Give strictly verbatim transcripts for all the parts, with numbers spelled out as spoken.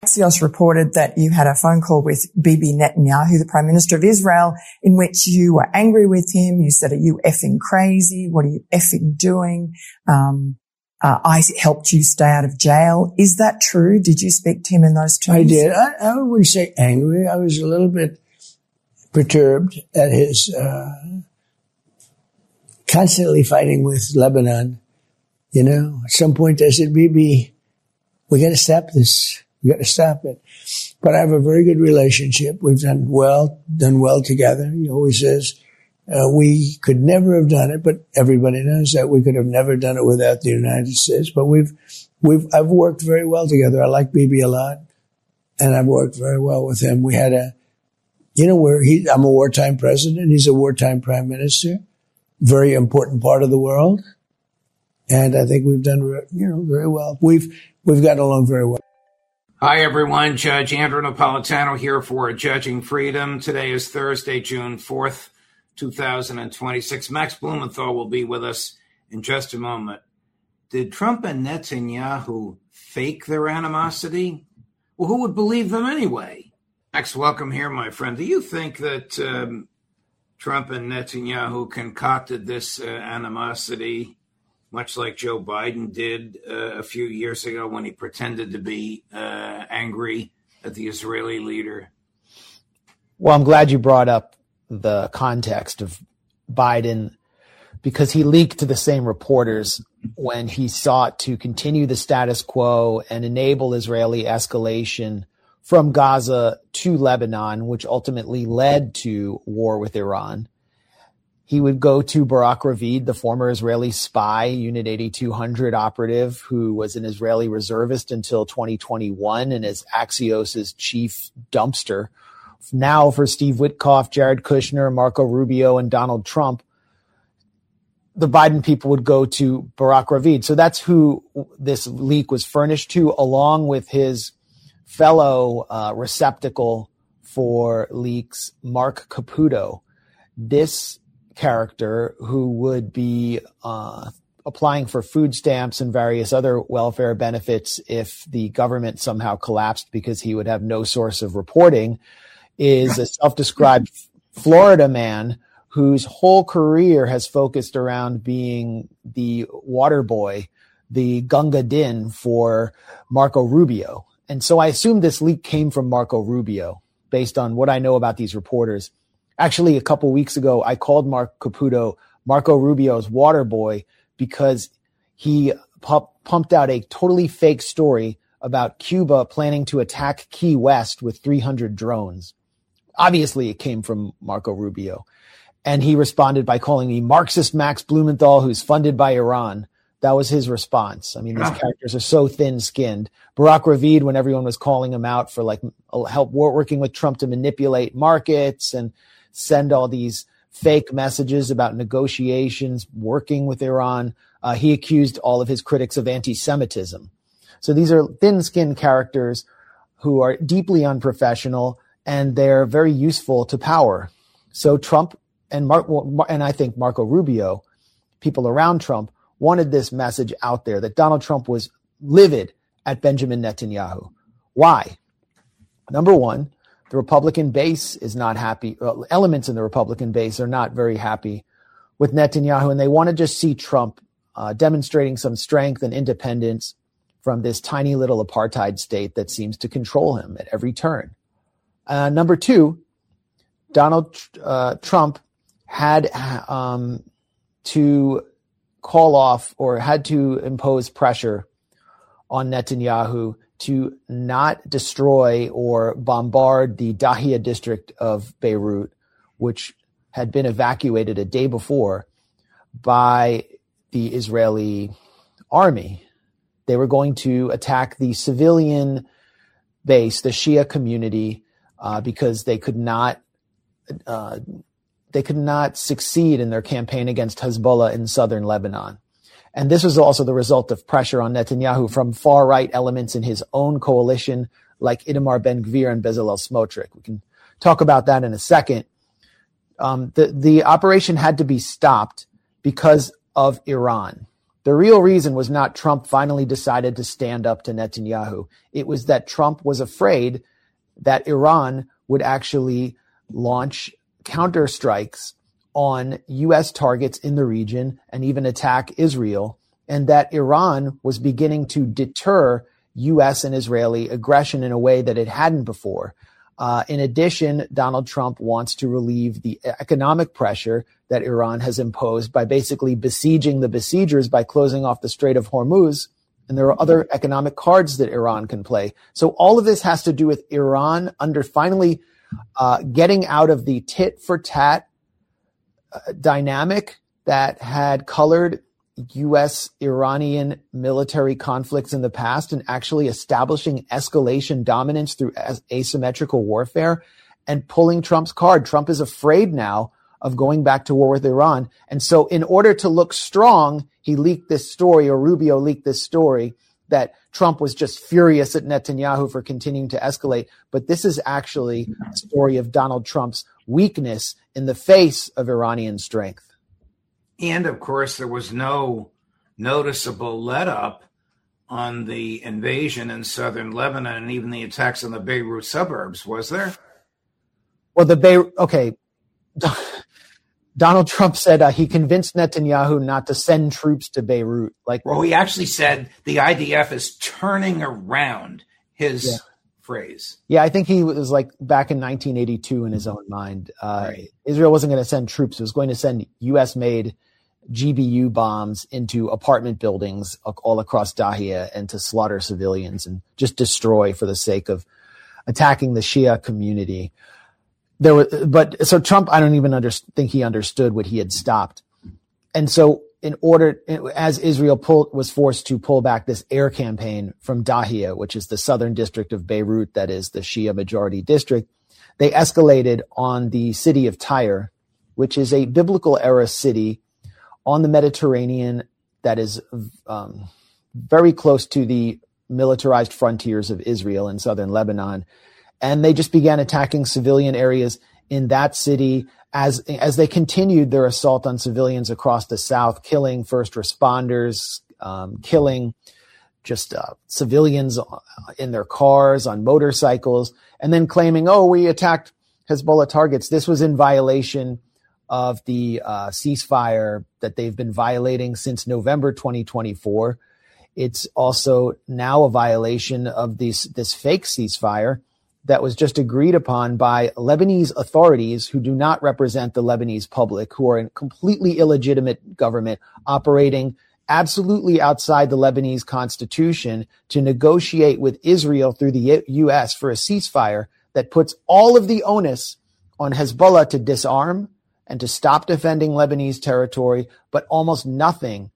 Axios reported that you had a phone call with Bibi Netanyahu, the Prime Minister of Israel, in which you were angry with him. You said, are you effing crazy? What are you effing doing? Um, uh, I helped you stay out of jail. Is that true? Did you speak to him in those terms? I did. I, I wouldn't say angry. I was a little bit perturbed at his uh, constantly fighting with Lebanon. You know, at some point I said, Bibi, we got to stop this. We got to stop it. But I have a very good relationship. We've done well, done well together. He always says, uh, we could never have done it, but everybody knows that we could have never done it without the United States. But we've, we've, I've worked very well together. I like Bibi a lot, and I've worked very well with him. We had a, you know, where he, I'm a wartime president. He's a wartime prime minister. Very important part of the world. And I think we've done, you know, very well. We've, we've gotten along very well. Hi, everyone. Judge Andrew Napolitano here for Judging Freedom. Today is Thursday, June fourth, two thousand twenty-six. Max Blumenthal will be with us in just a moment. Did Trump and Netanyahu fake their animosity? Well, who would believe them anyway? Max, welcome here, my friend. Do you think that um, Trump and Netanyahu concocted this uh, animosity, much like Joe Biden did uh, a few years ago when he pretended to be uh, angry at the Israeli leader? Well, I'm glad you brought up the context of Biden, because he leaked to the same reporters when he sought to continue the status quo and enable Israeli escalation from Gaza to Lebanon, which ultimately led to war with Iran. He would go to Barak Ravid, the former Israeli spy, Unit eighty-two hundred operative, who was an Israeli reservist until twenty twenty-one and is Axios' chief dumpster. Now for Steve Witkoff, Jared Kushner, Marco Rubio, and Donald Trump, the Biden people would go to Barak Ravid. So that's who this leak was furnished to, along with his fellow uh, receptacle for leaks, Mark Caputo. This character, who would be uh, applying for food stamps and various other welfare benefits if the government somehow collapsed, because he would have no source of reporting, is a self-described Florida man whose whole career has focused around being the water boy, the Gunga Din for Marco Rubio. And so I assume this leak came from Marco Rubio based on what I know about these reporters. Actually, a couple weeks ago, I called Mark Caputo Marco Rubio's water boy because he pu- pumped out a totally fake story about Cuba planning to attack Key West with three hundred drones. Obviously, it came from Marco Rubio. And he responded by calling me Marxist Max Blumenthal, who's funded by Iran. That was his response. I mean, these characters are so thin-skinned. Barak Ravid, when everyone was calling him out for like help working with Trump to manipulate markets and send all these fake messages about negotiations, working with Iran, uh, he accused all of his critics of anti-Semitism. So these are thin-skinned characters who are deeply unprofessional, and they're very useful to power. So Trump and Mark, and I think Marco Rubio, people around Trump, wanted this message out there that Donald Trump was livid at Benjamin Netanyahu. Why? Number one, the Republican base is not happy. Uh, elements in the Republican base are not very happy with Netanyahu, and they want to just see Trump uh, demonstrating some strength and independence from this tiny little apartheid state that seems to control him at every turn. Uh, number two, Donald uh, Trump had um, to call off or had to impose pressure on Netanyahu to not destroy or bombard the Dahia district of Beirut, which had been evacuated a day before by the Israeli army. They were going to attack the civilian base, the Shia community, uh, because they could not uh, they could not succeed in their campaign against Hezbollah in southern Lebanon. And this was also the result of pressure on Netanyahu from far-right elements in his own coalition, like Itamar Ben-Gvir and Bezalel Smotrich. We can talk about that in a second. Um, the, the operation had to be stopped because of Iran. The real reason was not Trump finally decided to stand up to Netanyahu. It was that Trump was afraid that Iran would actually launch counterstrikes on U S targets in the region and even attack Israel, and that Iran was beginning to deter U S and Israeli aggression in a way that it hadn't before. Uh, in addition, Donald Trump wants to relieve the economic pressure that Iran has imposed by basically besieging the besiegers by closing off the Strait of Hormuz. And there are other economic cards that Iran can play. So all of this has to do with Iran under finally uh, getting out of the tit for tat uh, dynamic that had colored U S Iranian military conflicts in the past and actually establishing escalation dominance through as- asymmetrical warfare and pulling Trump's card. Trump is afraid now of going back to war with Iran. And so in order to look strong, he leaked this story, or Rubio leaked this story, that Trump was just furious at Netanyahu for continuing to escalate. But this is actually a story of Donald Trump's weakness in the face of Iranian strength. And, of course, there was no noticeable let-up on the invasion in southern Lebanon and even the attacks on the Beirut suburbs, was there? Well, the Beirut, okay. Donald Trump said uh, he convinced Netanyahu not to send troops to Beirut. Like, well, he actually said the I D F is turning around his yeah. phrase. Yeah, I think he was like back in nineteen eighty-two in his own mind. Uh, right. Israel wasn't going to send troops. It was going to send U S-made G B U bombs into apartment buildings all across Dahia and to slaughter civilians and just destroy for the sake of attacking the Shia community. There was, but so Trump, I don't even under, think he understood what he had stopped. And so in order, as Israel pulled, was forced to pull back this air campaign from Dahia, which is the southern district of Beirut, that is the Shia majority district, they escalated on the city of Tyre, which is a biblical era city on the Mediterranean that is um, very close to the militarized frontiers of Israel in southern Lebanon. And they just began attacking civilian areas in that city as as they continued their assault on civilians across the south, killing first responders, um, killing just uh, civilians in their cars, on motorcycles, and then claiming, oh, we attacked Hezbollah targets. This was in violation of the uh, ceasefire that they've been violating since November twenty twenty-four. It's also now a violation of this, this fake ceasefire that was just agreed upon by Lebanese authorities who do not represent the Lebanese public, who are a completely illegitimate government operating absolutely outside the Lebanese constitution to negotiate with Israel through the U S for a ceasefire that puts all of the onus on Hezbollah to disarm and to stop defending Lebanese territory, but almost nothing,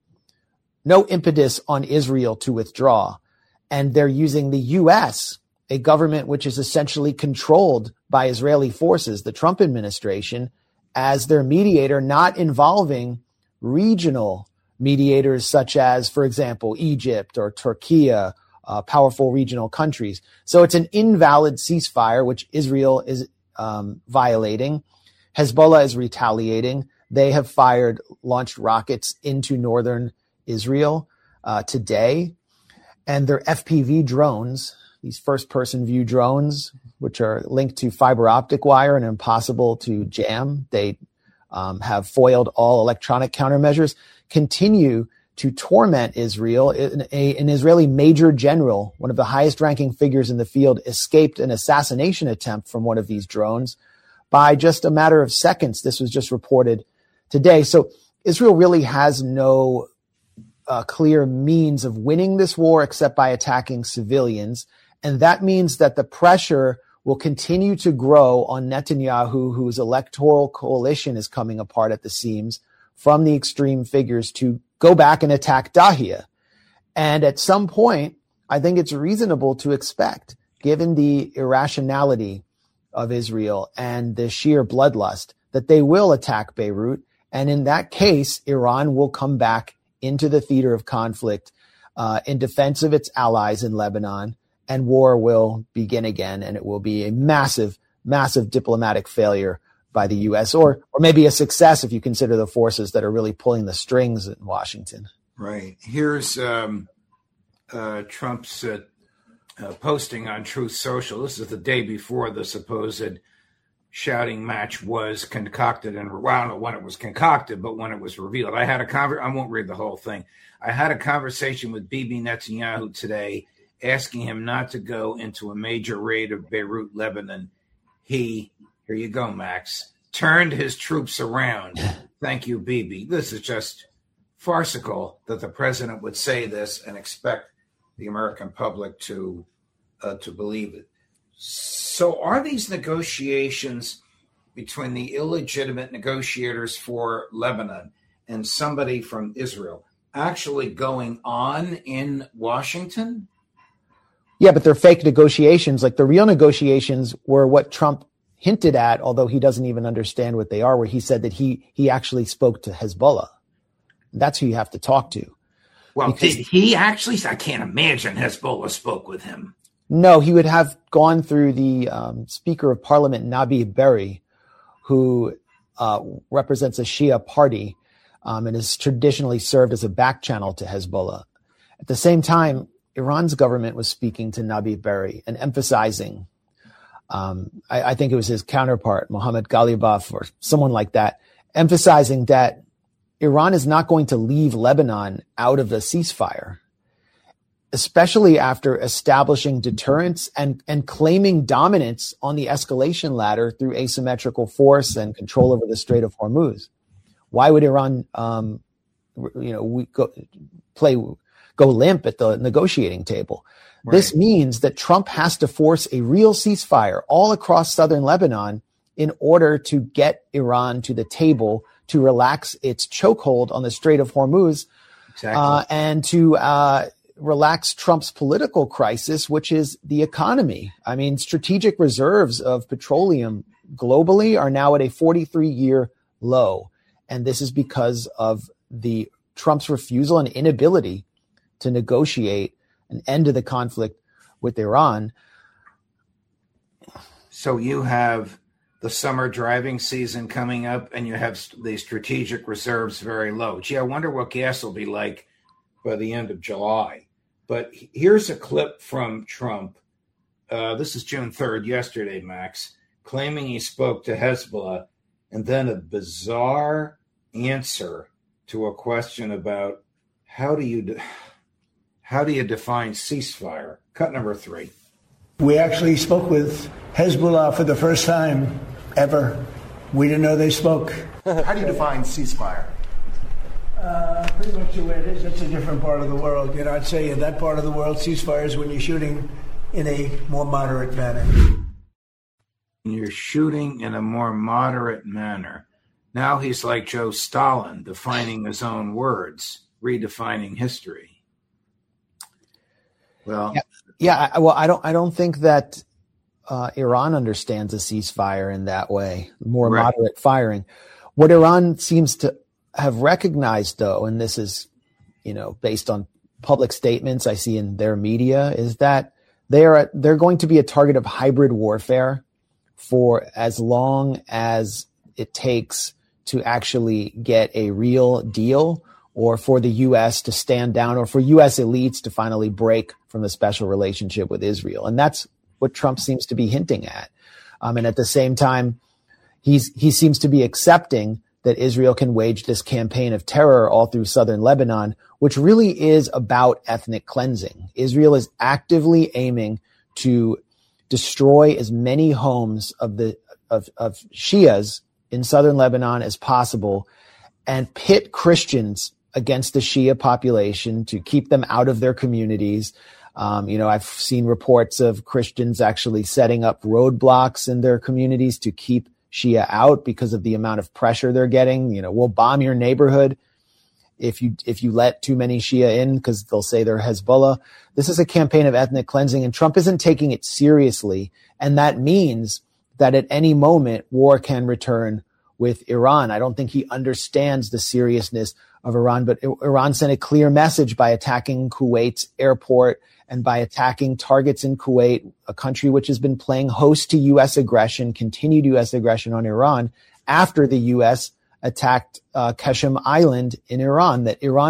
no impetus on Israel to withdraw. And they're using the U S, a government which is essentially controlled by Israeli forces, the Trump administration, as their mediator, not involving regional mediators such as, for example, Egypt or Turkey, uh, powerful regional countries. So it's an invalid ceasefire, which Israel is um, violating. Hezbollah is retaliating. They have fired, launched rockets into northern Israel uh, today. And their F P V drones, these first-person view drones, which are linked to fiber optic wire and impossible to jam, they um, have foiled all electronic countermeasures, continue to torment Israel. An, a, an Israeli major general, one of the highest-ranking figures in the field, escaped an assassination attempt from one of these drones by just a matter of seconds. This was just reported today. So Israel really has no uh, clear means of winning this war except by attacking civilians. And that means that the pressure will continue to grow on Netanyahu, whose electoral coalition is coming apart at the seams from the extreme figures, to go back and attack Dahia. And at some point, I think it's reasonable to expect, given the irrationality of Israel and the sheer bloodlust, that they will attack Beirut. And in that case, Iran will come back into the theater of conflict uh, in defense of its allies in Lebanon, and war will begin again, and it will be a massive, massive diplomatic failure by the U S, or or maybe a success if you consider the forces that are really pulling the strings in Washington. Right. Here's um, uh, Trump's uh, uh, posting on Truth Social. This is the day before the supposed shouting match was concocted, and well, I don't know when it was concocted, but when it was revealed. I had a conver- I won't read the whole thing. I had a conversation with Bibi Netanyahu today, asking him not to go into a major raid of Beirut, Lebanon. He, here you go, Max, turned his troops around. Thank you, Bibi. This is just farcical that the president would say this and expect the American public to uh, to believe it. So are these negotiations between the illegitimate negotiators for Lebanon and somebody from Israel actually going on in Washington? Yeah, but they're fake negotiations. Like the real negotiations were what Trump hinted at, although he doesn't even understand what they are, where he said that he he actually spoke to Hezbollah. That's who you have to talk to. Well, because, did he actually? I can't imagine Hezbollah spoke with him. No, he would have gone through the um, Speaker of Parliament, Nabi Berri, who uh, represents a Shia party um, and has traditionally served as a back channel to Hezbollah. At the same time, Iran's government was speaking to Nabi Berri and emphasizing, um, I, I think it was his counterpart, Mohammad Ghalibaf or someone like that, emphasizing that Iran is not going to leave Lebanon out of the ceasefire, especially after establishing deterrence and, and claiming dominance on the escalation ladder through asymmetrical force and control over the Strait of Hormuz. Why would Iran, um, you know, we go, play, go limp at the negotiating table? Right. This means that Trump has to force a real ceasefire all across southern Lebanon in order to get Iran to the table to relax its chokehold on the Strait of Hormuz, exactly. uh, and to uh, relax Trump's political crisis, which is the economy. I mean, strategic reserves of petroleum globally are now at a forty-three year low. And this is because of the Trump's refusal and inability to negotiate an end to the conflict with Iran. So you have the summer driving season coming up, and you have the strategic reserves very low. Gee, I wonder what gas will be like by the end of July. But here's a clip from Trump. Uh, this is June third, yesterday, Max, claiming he spoke to Hezbollah, and then a bizarre answer to a question about how do you de- how do you define ceasefire? Cut number three. We actually spoke with Hezbollah for the first time ever. We didn't know they spoke. How do you define ceasefire? Uh, pretty much the way it is. It's a different part of the world. You know, I'd say in that part of the world, ceasefire is when you're shooting in a more moderate manner. You're shooting in a more moderate manner. Now he's like Joe Stalin, defining his own words, redefining history. Well, yeah, yeah well, I don't, I don't think that uh, Iran understands a ceasefire in that way, more right. moderate firing. What Iran seems to have recognized, though, and this is, you know, based on public statements I see in their media, is that they are they're going to be a target of hybrid warfare for as long as it takes to actually get a real deal, or for the U S to stand down, or for U S elites to finally break from the special relationship with Israel. And that's what Trump seems to be hinting at. Um, and at the same time, he's he seems to be accepting that Israel can wage this campaign of terror all through southern Lebanon, which really is about ethnic cleansing. Israel is actively aiming to destroy as many homes of the of, of Shias in southern Lebanon as possible, and pit Christians against the Shia population to keep them out of their communities. Um, you know, I've seen reports of Christians actually setting up roadblocks in their communities to keep Shia out because of the amount of pressure they're getting. You know, we'll bomb your neighborhood if you if you let too many Shia in, because they'll say they're Hezbollah. This is a campaign of ethnic cleansing, and Trump isn't taking it seriously. And that means that at any moment, war can return with Iran. I don't think he understands the seriousness of Iran, but Iran sent a clear message by attacking Kuwait's airport and by attacking targets in Kuwait, a country which has been playing host to U S aggression, continued U S aggression on Iran, after the U S attacked uh, Qasem Island in Iran, that Iran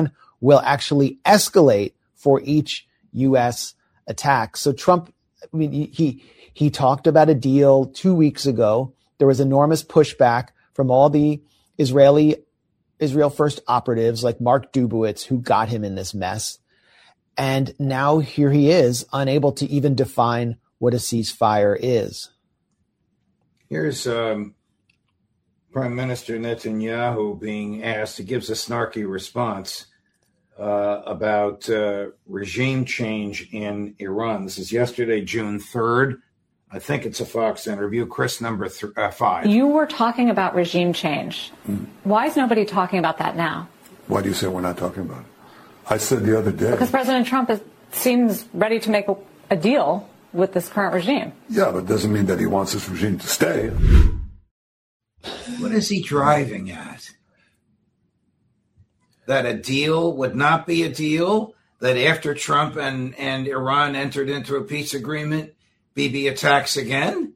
will actually escalate for each U S attack. So Trump, I mean, he, he talked about a deal two weeks ago. There was enormous pushback from all the Israeli, Israel First operatives like Mark Dubowitz, who got him in this mess. And now here he is, unable to even define what a ceasefire is. Here's um, Prime Minister Netanyahu being asked, he gives a snarky response uh, about uh, regime change in Iran. This is yesterday, June third. I think it's a Fox interview. Chris, number th- uh, five. You were talking about regime change. Mm. Why is nobody talking about that now? Why do you say we're not talking about it? I said the other day. Because President Trump is, seems ready to make a, a deal with this current regime. Yeah, but it doesn't mean that he wants this regime to stay. What is he driving at? That a deal would not be a deal? That after Trump and, and Iran entered into a peace agreement, Bibi attacks again?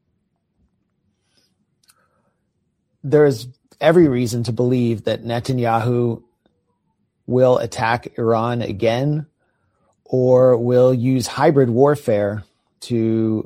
There's every reason to believe that Netanyahu will attack Iran again or will use hybrid warfare to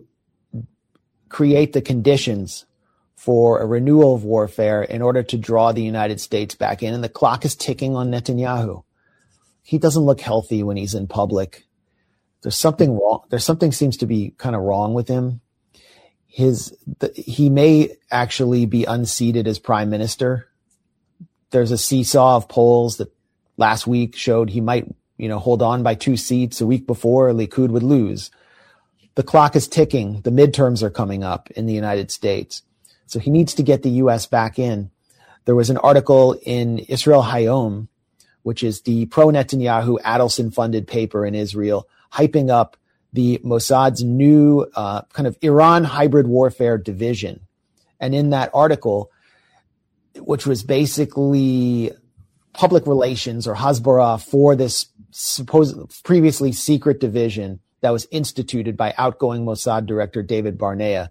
create the conditions for a renewal of warfare in order to draw the United States back in. And the clock is ticking on Netanyahu. He doesn't look healthy when he's in public. There's something wrong. There's something seems to be kind of wrong with him. His, the, he may actually be unseated as prime minister. There's a seesaw of polls that last week showed he might, you know, hold on by two seats. A week before, Likud would lose. The clock is ticking. The midterms are coming up in the United States. So he needs to get the U S back in. There was an article in Israel Hayom, which is the pro-Netanyahu Adelson-funded paper in Israel, hyping up the Mossad's new uh, kind of Iran hybrid warfare division. And in that article, which was basically public relations or Hasbara for this supposed previously secret division that was instituted by outgoing Mossad director David Barnea.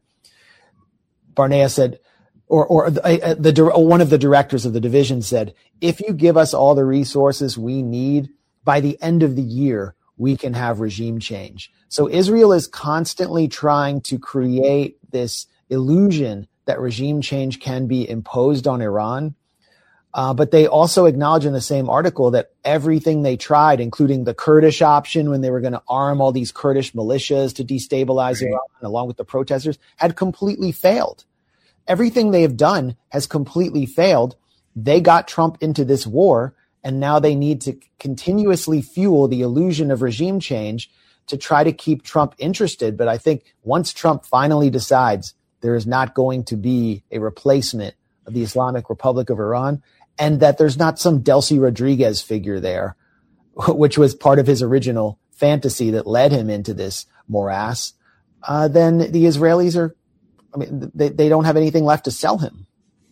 Barnea said, or, or uh, the, the one of the directors of the division said, if you give us all the resources we need, by the end of the year, we can have regime change. So Israel is constantly trying to create this illusion that regime change can be imposed on Iran. Uh, but they also acknowledge in the same article that everything they tried, including the Kurdish option when they were going to arm all these Kurdish militias to destabilize right. Iran along with the protesters, had completely failed. Everything they have done has completely failed. They got Trump into this war, and now they need to continuously fuel the illusion of regime change to try to keep Trump interested. But I think once Trump finally decides there is not going to be a replacement of the Islamic Republic of Iran, and that there's not some Delcy Rodriguez figure there, which was part of his original fantasy that led him into this morass, uh, then the Israelis are, I mean, they, they don't have anything left to sell him.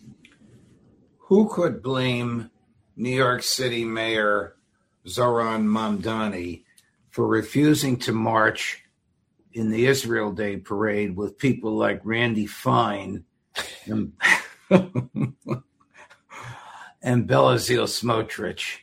Who could blame New York City Mayor Zohran Mamdani for refusing to march in the Israel Day parade with people like Randy Fine and and Bezalel Smotrich?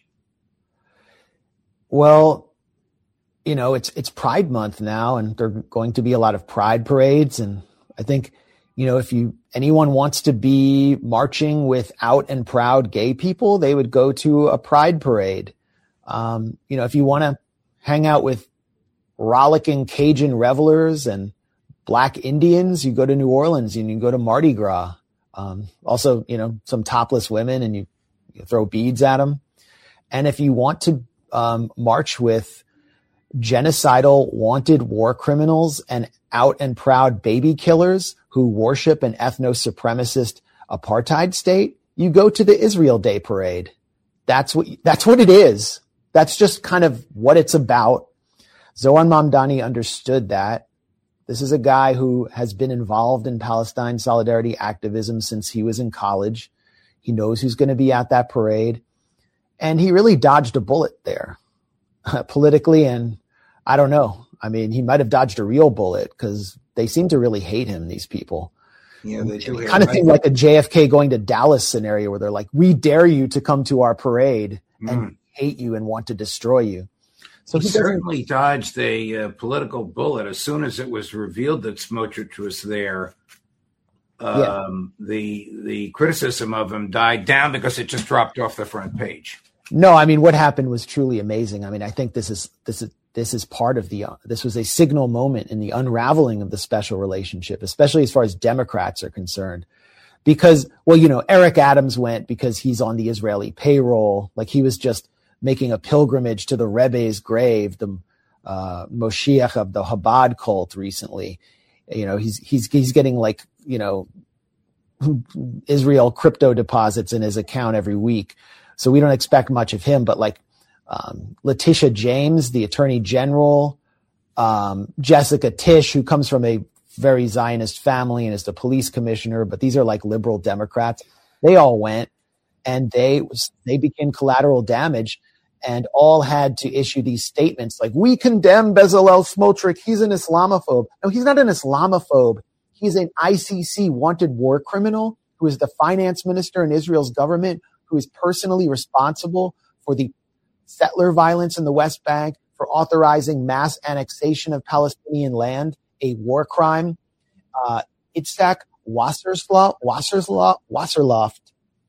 Well, you know, it's it's Pride Month now, and there are going to be a lot of pride parades. And I think, you know, if you anyone wants to be marching with out and proud gay people, they would go to a pride parade. Um, you know, if you want to hang out with rollicking Cajun revelers and Black Indians, you go to New Orleans and you go to Mardi Gras. Um, also, you know, some topless women, and you, you throw beads at them. And if you want to um, march with genocidal wanted war criminals and out and proud baby killers who worship an ethno-supremacist apartheid state, you go to the Israel Day parade. That's what, that's what it is. That's just kind of what it's about. Zohran Mamdani understood that. This is a guy who has been involved in Palestine solidarity activism since he was in college. He knows who's going to be at that parade. And he really dodged a bullet there uh, politically. And I don't know. I mean, he might have dodged a real bullet because they seem to really hate him, these people. Yeah, they do. It kind of seemed like a J F K going to Dallas scenario where they're like, we dare you to come to our parade. Mm. And hate you and want to destroy you. So he, he certainly dodged a uh, political bullet. As soon as it was revealed that Smotrich was there, um, yeah. the the criticism of him died down because it just dropped off the front page. No, I mean, what happened was truly amazing. I mean, I think this is this is this is part of the uh, this was a signal moment in the unraveling of the special relationship, especially as far as Democrats are concerned. Because, well, you know, Eric Adams went because he's on the Israeli payroll, like he was just making a pilgrimage to the Rebbe's grave, the uh, Moshiach of the Chabad cult recently. You know, he's he's he's getting like, you know, Israel crypto deposits in his account every week. So we don't expect much of him. But like um, Letitia James, the Attorney General, um, Jessica Tisch, who comes from a very Zionist family and is the police commissioner, but these are like liberal Democrats. They all went and they they became collateral damage. And all had to issue these statements like, we condemn Bezalel Smotrich. He's an Islamophobe. No, he's not an Islamophobe. He's an I C C wanted war criminal who is the finance minister in Israel's government, who is personally responsible for the settler violence in the West Bank, for authorizing mass annexation of Palestinian land, a war crime. Uh, Itzhak Wasserloff, Wasserloff, Wasserloff.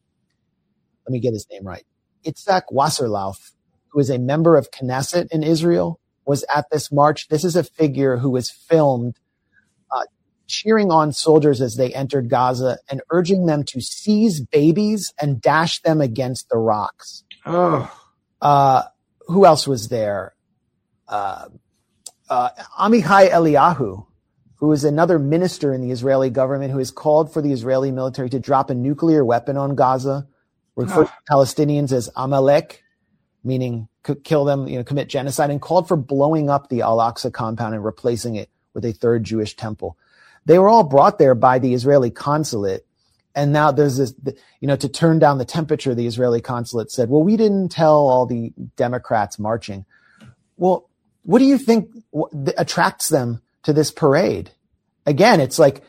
Let me get his name right. Itzhak Wasserloff, who is a member of Knesset in Israel, was at this march. This is a figure who was filmed uh, cheering on soldiers as they entered Gaza and urging them to seize babies and dash them against the rocks. Oh. Uh, who else was there? Uh, uh, Amichai Eliyahu, who is another minister in the Israeli government, who has called for the Israeli military to drop a nuclear weapon on Gaza, referred to Palestinians as Amalek, meaning kill them, you know, commit genocide, and called for blowing up the Al-Aqsa compound and replacing it with a third Jewish temple. They were all brought there by the Israeli consulate. And now there's this, you know, to turn down the temperature, the Israeli consulate said, well, we didn't tell all the Democrats marching. Well, what do you think attracts them to this parade? Again, it's like,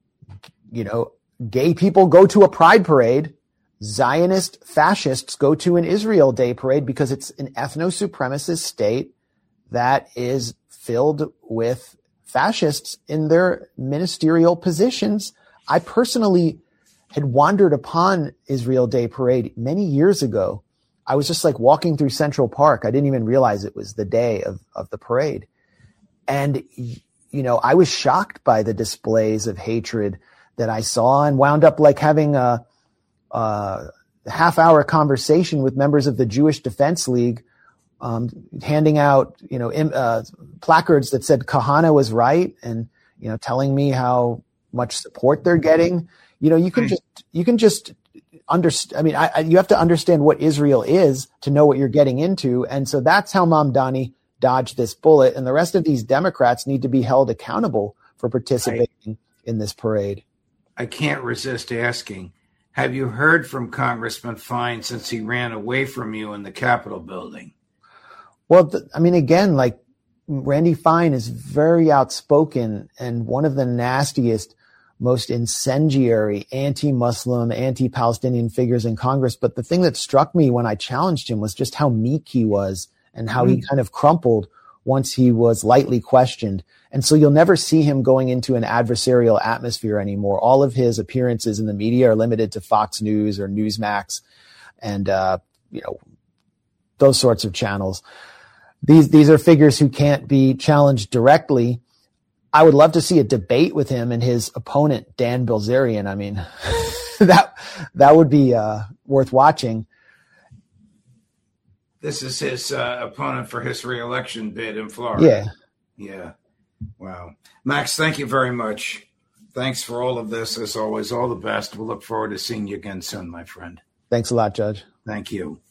you know, gay people go to a pride parade. Zionist fascists go to an Israel Day parade because it's an ethno-supremacist state that is filled with fascists in their ministerial positions. I personally had wandered upon Israel Day parade many years ago. I was just like walking through Central Park. I didn't even realize it was the day of, of the parade. And, you know, I was shocked by the displays of hatred that I saw and wound up like having a, uh, half hour conversation with members of the Jewish Defense League, um, handing out, you know, im- uh, placards that said Kahana was right and, you know, telling me how much support they're getting. You know, you can just, you can just understand. I mean, I, I, you have to understand what Israel is to know what you're getting into. And so that's how Mamdani dodged this bullet. And the rest of these Democrats need to be held accountable for participating I, in this parade. I can't resist asking, have you heard from Congressman Fine since he ran away from you in the Capitol building? Well, th- I mean, again, like Randy Fine is very outspoken and one of the nastiest, most incendiary anti-Muslim, anti-Palestinian figures in Congress. But the thing that struck me when I challenged him was just how meek he was and how mm. he kind of crumpled once he was lightly questioned. And so you'll never see him going into an adversarial atmosphere anymore. All of his appearances in the media are limited to Fox News or Newsmax and, uh, you know, those sorts of channels. These, these are figures who can't be challenged directly. I would love to see a debate with him and his opponent, Dan Bilzerian. I mean, that, that would be, uh, worth watching. This is his uh, opponent for his reelection bid in Florida. Yeah. Yeah. Wow. Max, thank you very much. Thanks for all of this. As always, all the best. We'll look forward to seeing you again soon, my friend. Thanks a lot, Judge. Thank you.